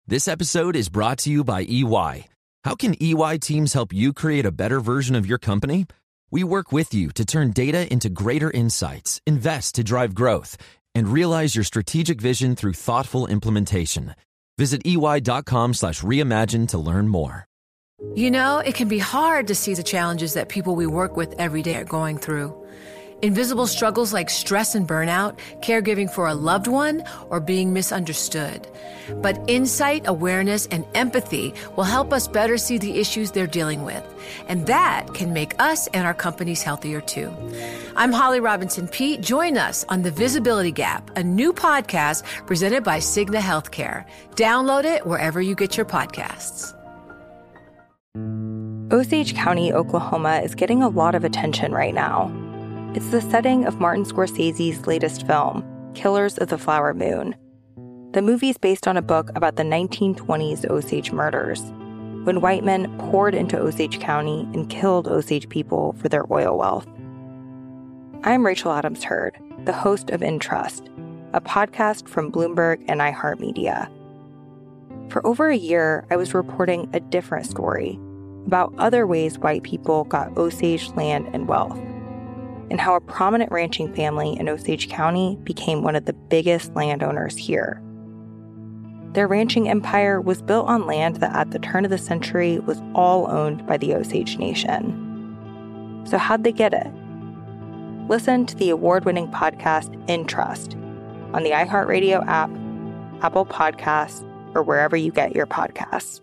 This episode is brought to you by EY. How can EY teams help you create a better version of your company? We work with you to turn data into greater insights, invest to drive growth, and realize your strategic vision through thoughtful implementation. Visit ey.com/reimagine to learn more. You know, it can be hard to see the challenges that people we work with every day are going through. Invisible struggles like stress and burnout, caregiving for a loved one, or being misunderstood. But insight, awareness, and empathy will help us better see the issues they're dealing with. And that can make us and our companies healthier too. I'm Holly Robinson Peete. Join us on The Visibility Gap, a new podcast presented by Cigna Healthcare. Download it wherever you get your podcasts. Osage County, Oklahoma is getting a lot of attention right now. It's the setting of Martin Scorsese's latest film, Killers of the Flower Moon. The movie's based on a book about the 1920s Osage murders, when white men poured into Osage County and killed Osage people for their oil wealth. I'm Rachel Adams Heard, the host of In Trust, a podcast from Bloomberg and iHeartMedia. For over a year, I was reporting a different story about other ways white people got Osage land and wealth, and how a prominent ranching family in Osage County became one of the biggest landowners here. Their ranching empire was built on land that at the turn of the century was all owned by the Osage Nation. So how'd they get it? Listen to the award-winning podcast In Trust on the iHeartRadio app, Apple Podcasts, or wherever you get your podcasts.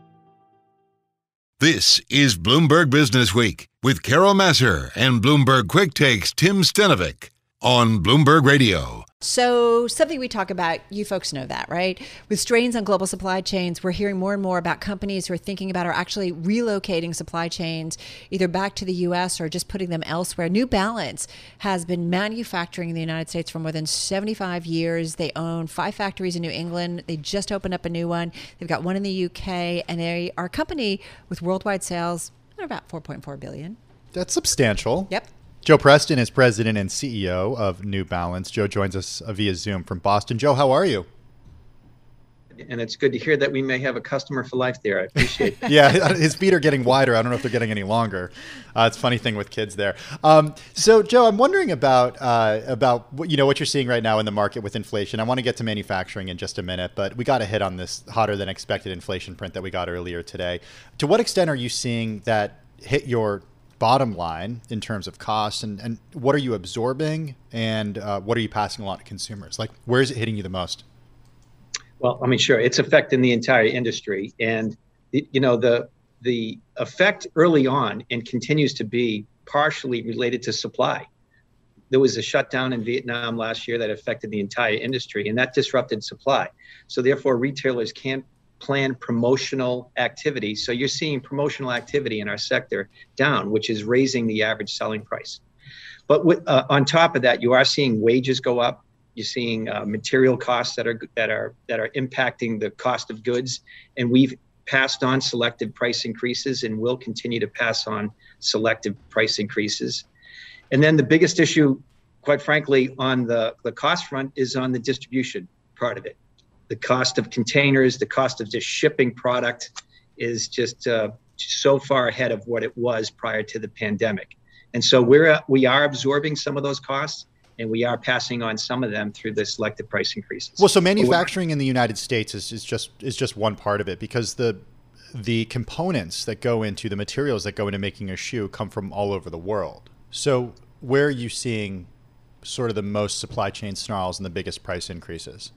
This is Bloomberg Business Week with Carol Massar and Bloomberg Quick Takes Tim Stenovic on Bloomberg Radio. So something we talk about, you folks know that, right? With strains on global supply chains, we're hearing more and more about companies who are thinking about or actually relocating supply chains either back to the U.S. or just putting them elsewhere. New Balance has been manufacturing in the United States for more than 75 years. They own 5 factories in New England. They just opened up a new one. They've got one in the UK, and they are a company with worldwide sales of about $4.4 billion. That's substantial. Yep. Joe Preston is president and CEO of New Balance. Joe joins us via Zoom from Boston. Joe, how are you? And it's good to hear that we may have a customer for life there. I appreciate that. Yeah, his feet are getting wider. I don't know if they're getting any longer. It's a funny thing with kids there. So, Joe, I'm wondering about what you're seeing right now in the market with inflation. I want to get to manufacturing in just a minute, but we got to hit on this hotter than expected inflation print that we got earlier today. To what extent are you seeing that hit your bottom line in terms of costs, and what are you absorbing, and what are you passing along to consumers? Like, where is it hitting you the most? Well, I mean, sure, it's affecting the entire industry, and the effect early on and continues to be partially related to supply. There was a shutdown in Vietnam last year that affected the entire industry, and that disrupted supply. So therefore, retailers can't plan promotional activity. So you're seeing promotional activity in our sector down, which is raising the average selling price. But on top of that, you are seeing wages go up. You're seeing material costs that are impacting the cost of goods. And we've passed on selective price increases and will continue to pass on selective price increases. And then the biggest issue, quite frankly, on the cost front is on the distribution part of it. The cost of containers, the cost of just shipping product is just so far ahead of what it was prior to the pandemic. And so we are absorbing some of those costs, and we are passing on some of them through the selective price increases. Well, so manufacturing in the United States is just one part of it, because the components that go into the materials that go into making a shoe come from all over the world. So where are you seeing sort of the most supply chain snarls and the biggest price increases?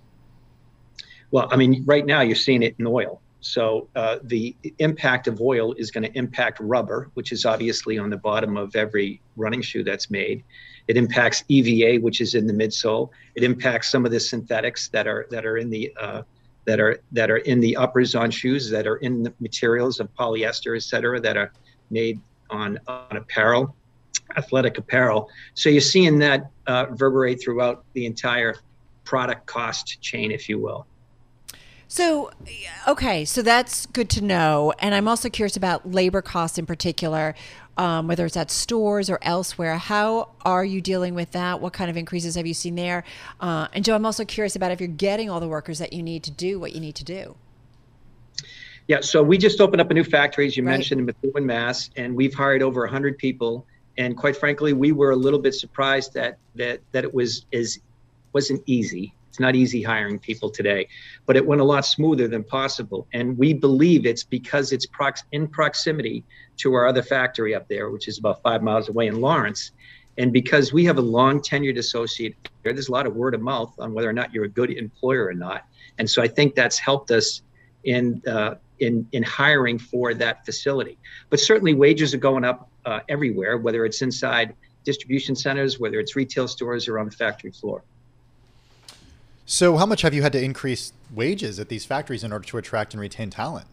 Well, I mean, right now you're seeing it in oil. So the impact of oil is going to impact rubber, which is obviously on the bottom of every running shoe that's made. It impacts EVA, which is in the midsole. It impacts some of the synthetics that are in the uppers on shoes, that are in the materials of polyester, et cetera, that are made on apparel, athletic apparel. So you're seeing that reverberate throughout the entire product cost chain, if you will. So, okay, so that's good to know. And I'm also curious about labor costs in particular, whether it's at stores or elsewhere. How are you dealing with that? What kind of increases have you seen there? And Joe, I'm also curious about if you're getting all the workers that you need to do what you need to do. Yeah, so we just opened up a new factory, as you Right. mentioned, in Methuen, Mass, and we've hired over 100 people. And quite frankly, we were a little bit surprised that it wasn't easy. It's not easy hiring people today, but it went a lot smoother than possible. And we believe it's because it's in proximity to our other factory up there, which is about 5 miles away in Lawrence. And because we have a long tenured associate there, there's a lot of word of mouth on whether or not you're a good employer or not. And so I think that's helped us in hiring for that facility. But certainly wages are going up everywhere, whether it's inside distribution centers, whether it's retail stores or on the factory floor. So how much have you had to increase wages at these factories in order to attract and retain talent?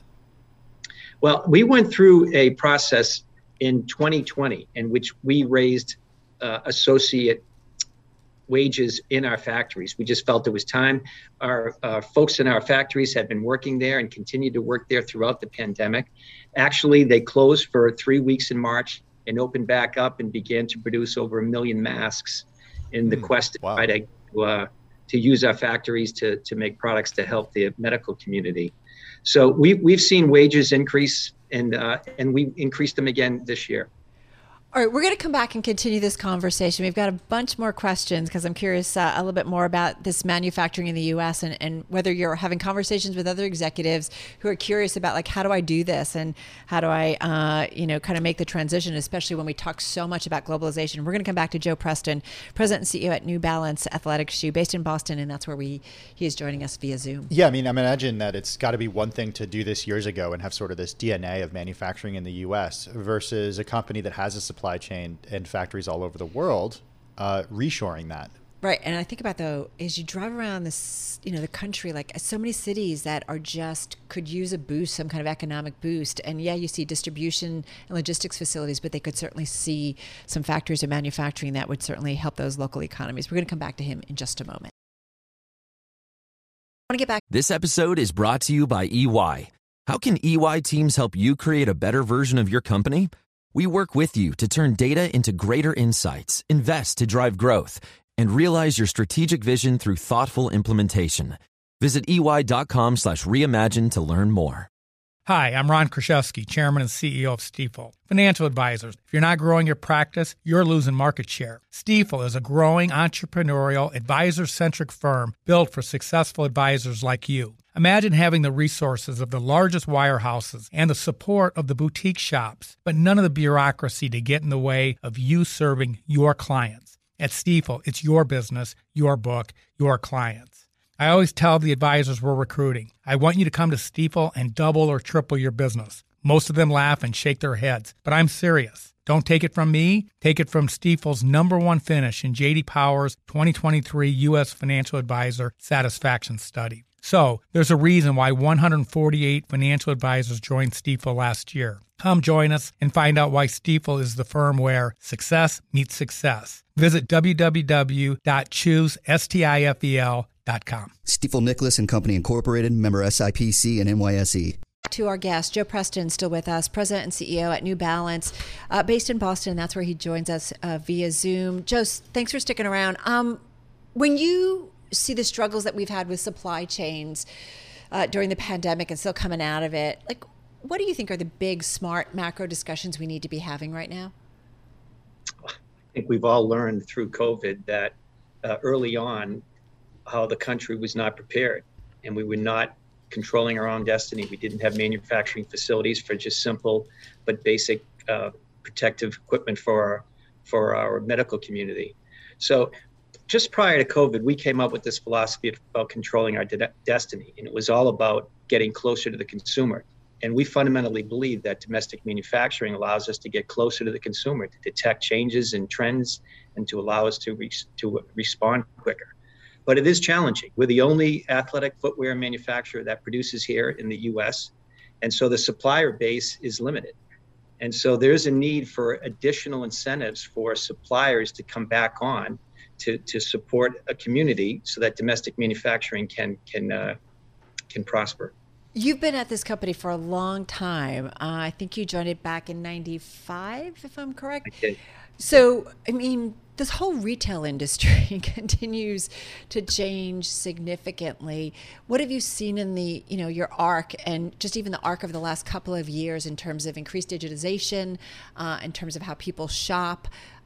Well, we went through a process in 2020 in which we raised associate wages in our factories. We just felt it was time. Our folks in our factories had been working there and continued to work there throughout the pandemic. Actually, they closed for 3 weeks in March and opened back up and began to produce over 1 million masks in the quest to try to use our factories to make products to help the medical community. So we've seen wages increase, and we increased them again this year. All right, we're going to come back and continue this conversation. We've got a bunch more questions because I'm curious a little bit more about this manufacturing in the U.S. and whether you're having conversations with other executives who are curious about, like, how do I do this and how do I, kind of make the transition, especially when we talk so much about globalization. We're going to come back to Joe Preston, President and CEO at New Balance Athletic Shoe, based in Boston, and that's where he is joining us via Zoom. Yeah, I mean, I imagine that it's got to be one thing to do this years ago and have sort of this DNA of manufacturing in the U.S. versus a company that has a supply chain and factories all over the world, reshoring that. Right. And I think about, though, as you drive around this, the country, like so many cities that are just could use a boost, some kind of economic boost. And yeah, you see distribution and logistics facilities, but they could certainly see some factories or manufacturing that would certainly help those local economies. We're going to come back to him in just a moment. I want to get back. This episode is brought to you by EY. How can EY teams help you create a better version of your company? We work with you to turn data into greater insights, invest to drive growth, and realize your strategic vision through thoughtful implementation. Visit ey.com/reimagine to learn more. Hi, I'm Ron Kraszewski, Chairman and CEO of Stifel. Financial advisors. If you're not growing your practice, you're losing market share. Stifel is a growing entrepreneurial, advisor-centric firm built for successful advisors like you. Imagine having the resources of the largest wirehouses and the support of the boutique shops, but none of the bureaucracy to get in the way of you serving your clients. At Stifel, it's your business, your book, your clients. I always tell the advisors we're recruiting, I want you to come to Stifel and double or triple your business. Most of them laugh and shake their heads, but I'm serious. Don't take it from me. Take it from Stifel's #1 finish in J.D. Power's 2023 U.S. Financial Advisor Satisfaction Study. So, there's a reason why 148 financial advisors joined Stifel last year. Come join us and find out why Stifel is the firm where success meets success. Visit www.choosestifel.com. Stifel Nicholas and Company Incorporated, member SIPC and NYSE. To our guest, Joe Preston, still with us, President and CEO at New Balance, based in Boston. That's where he joins us via Zoom. Joe, thanks for sticking around. When you see the struggles that we've had with supply chains during the pandemic and still coming out of it, like, what do you think are the big, smart macro discussions we need to be having right now? I think we've all learned through COVID that early on how the country was not prepared and we were not controlling our own destiny. We didn't have manufacturing facilities for just simple but basic protective equipment for our medical community. So just prior to COVID, we came up with this philosophy about controlling our destiny, and it was all about getting closer to the consumer. And we fundamentally believe that domestic manufacturing allows us to get closer to the consumer, to detect changes and trends, and to allow us to respond quicker. But it is challenging. We're the only athletic footwear manufacturer that produces here in the U.S., and so the supplier base is limited. And so there's a need for additional incentives for suppliers to come back on to support a community so that domestic manufacturing can prosper. You've been at this company for a long time. I think you joined it back in '95, if I'm correct. Okay. So, I mean, this whole retail industry continues to change significantly. What have you seen in the, your arc and just even the arc of the last couple of years in terms of increased digitization, in terms of how people shop,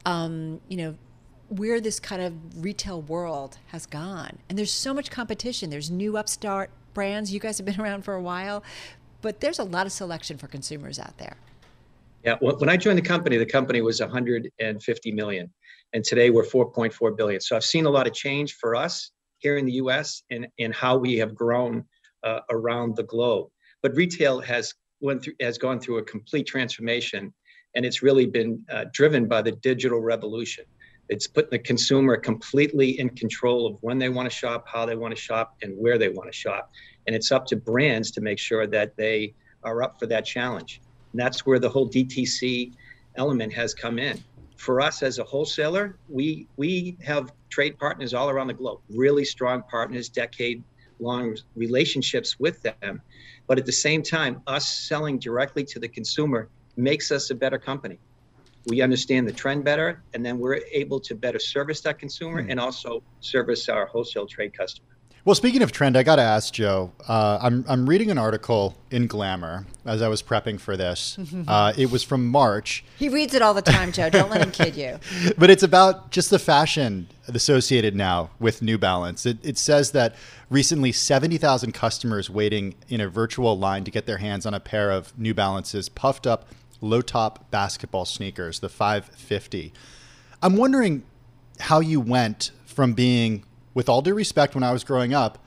where this kind of retail world has gone? And there's so much competition. There's new upstart brands. You guys have been around for a while, but there's a lot of selection for consumers out there. Yeah, when I joined the company was 150 million, and today we're 4.4 billion. So I've seen a lot of change for us here in the U.S. and how we have grown around the globe. But retail has gone through a complete transformation, and it's really been driven by the digital revolution. It's putting the consumer completely in control of when they want to shop, how they want to shop, and where they want to shop. And it's up to brands to make sure that they are up for that challenge. And that's where the whole DTC element has come in. For us as a wholesaler, we have trade partners all around the globe, really strong partners, decade-long relationships with them. But at the same time, us selling directly to the consumer makes us a better company. We understand the trend better, and then we're able to better service that consumer and also service our wholesale trade customer. Well, speaking of trend, I got to ask Joe, I'm reading an article in Glamour as I was prepping for this. It was from March. He reads it all the time, Joe. Don't let him kid you. But it's about just the fashion associated now with New Balance. It says that recently 70,000 customers waiting in a virtual line to get their hands on a pair of New Balance's puffed up low-top basketball sneakers, the 550. I'm wondering how you went from being, with all due respect, when I was growing up,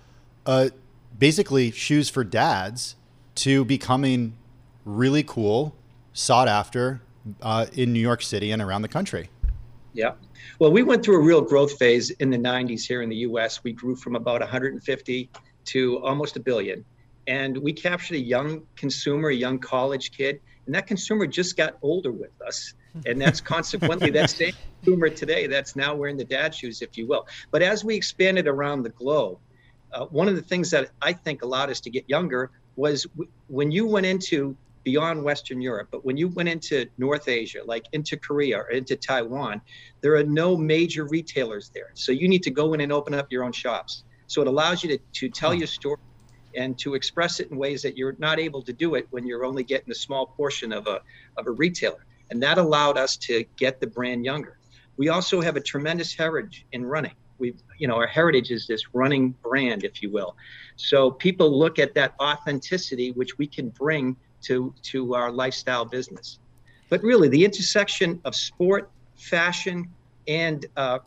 basically shoes for dads, to becoming really cool, sought after in New York City and around the country. Yeah. Well, we went through a real growth phase in the 90s here in the U.S. We grew from about 150 to almost $1 billion. And we captured a young consumer, a young college kid, and that consumer just got older with us. And that's consequently that same consumer today that's now wearing the dad shoes, if you will. But as we expanded around the globe, one of the things that I think allowed us to get younger was when you went into beyond Western Europe, but when you went into North Asia, like into Korea or into Taiwan, there are no major retailers there. So you need to go in and open up your own shops. So it allows you to tell your story and to express it in ways that you're not able to do it when you're only getting a small portion of a retailer. And that allowed us to get the brand younger. We also have a tremendous heritage in running. Our heritage is this running brand, if you will. So people look at that authenticity, which we can bring to our lifestyle business. But really, the intersection of sport, fashion, and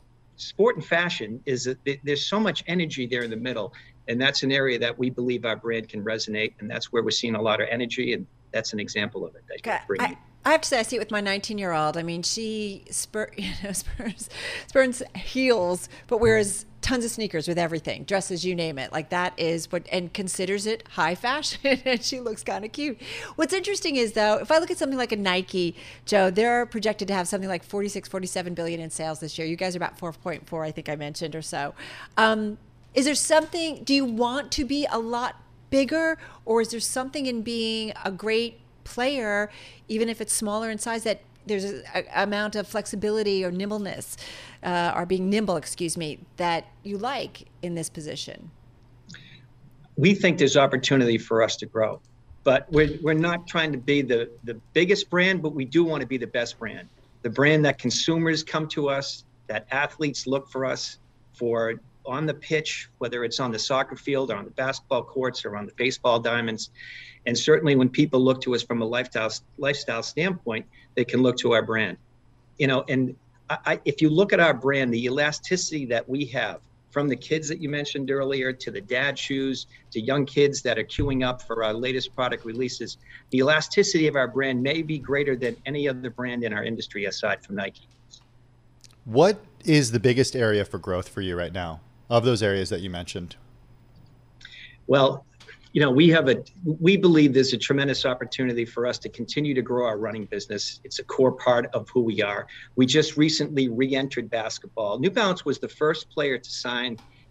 is there's so much energy there in the middle. And that's an area that we believe our brand can resonate. And that's where we're seeing a lot of energy. And that's an example of it. I have to say, I see it with my 19-year-old. I mean, she spurns heels, but wears tons of sneakers with everything, dresses, you name it. Like that is and considers it high fashion, and she looks kind of cute. What's interesting is, though, if I look at something like a Nike, Joe, they're projected to have something like 47 billion in sales this year. You guys are about 4.4, I think I mentioned, or so. Is there something, do you want to be a lot bigger, or is there something in being a great player, even if it's smaller in size, that there's an amount of flexibility or nimbleness, or being nimble, that you like in this position? We think there's opportunity for us to grow, but we're not trying to be the biggest brand, but we do want to be the best brand. The brand that consumers come to us, that athletes look for us for on the pitch, whether it's on the soccer field or on the basketball courts or on the baseball diamonds. And certainly when people look to us from a lifestyle standpoint, they can look to our brand. And if you look at our brand, the elasticity that we have, from the kids that you mentioned earlier to the dad shoes to young kids that are queuing up for our latest product releases, the elasticity of our brand may be greater than any other brand in our industry aside from Nike. What is the biggest area for growth for you right now, of those areas that you mentioned? Well, we believe there's a tremendous opportunity for us to continue to grow our running business. It's a core part of who we are. We just recently re-entered basketball. New Balance was the first player to sign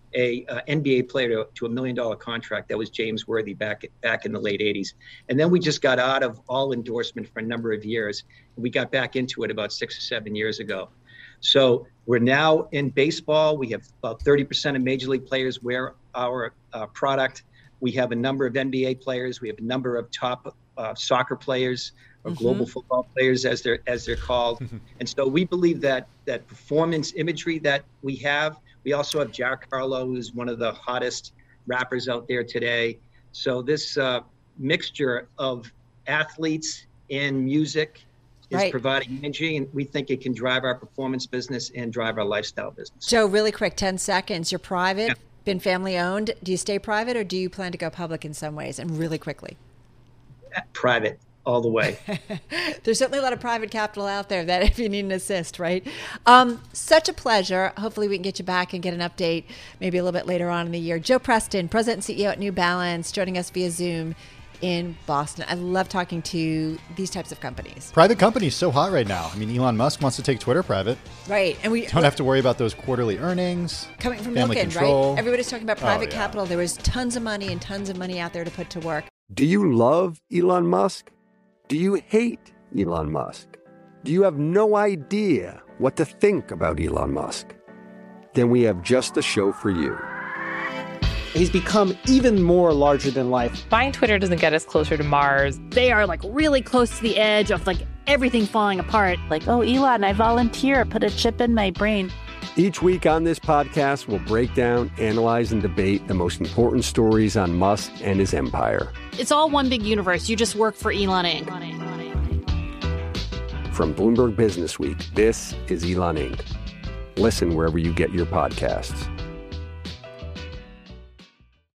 a NBA player to $1 million contract. That was James Worthy back in the late 80s. And then we just got out of all endorsement for a number of years. We got back into it about 6 or 7 years ago. So we're now in baseball. We have about 30% of major league players wear our product. We have a number of NBA players. We have a number of top soccer players, or global football players, as they're called. And so we believe that performance imagery that we have. We also have Jack Harlow, who's one of the hottest rappers out there today. So this mixture of athletes and music is providing energy, and we think it can drive our performance business and drive our lifestyle business. Joe, really quick, 10 seconds. You're private, been family owned. Do you stay private, or do you plan to go public in some ways? And really quickly. Private. All the way. There's certainly a lot of private capital out there that if you need an assist, right? Such a pleasure. Hopefully we can get you back and get an update maybe a little bit later on in the year. Joe Preston, President and CEO at New Balance, joining us via Zoom in Boston. I love talking to these types of companies. Private companies so hot right now. I mean, Elon Musk wants to take Twitter private. Right. And we don't have to worry about those quarterly earnings. Coming from family Milken, control. Right? Everybody's talking about private capital. There was tons of money out there to put to work. Do you love Elon Musk? Do you hate Elon Musk? Do you have no idea what to think about Elon Musk? Then we have just the show for you. He's become even more larger than life. Buying Twitter doesn't get us closer to Mars. They are like really close to the edge of like everything falling apart. Like, oh, Elon, I volunteer, put a chip in my brain. Each week on this podcast, we'll break down, analyze, and debate the most important stories on Musk and his empire. It's all one big universe. You just work for Elon Inc. From Bloomberg Business Week, this is Elon Inc. Listen wherever you get your podcasts.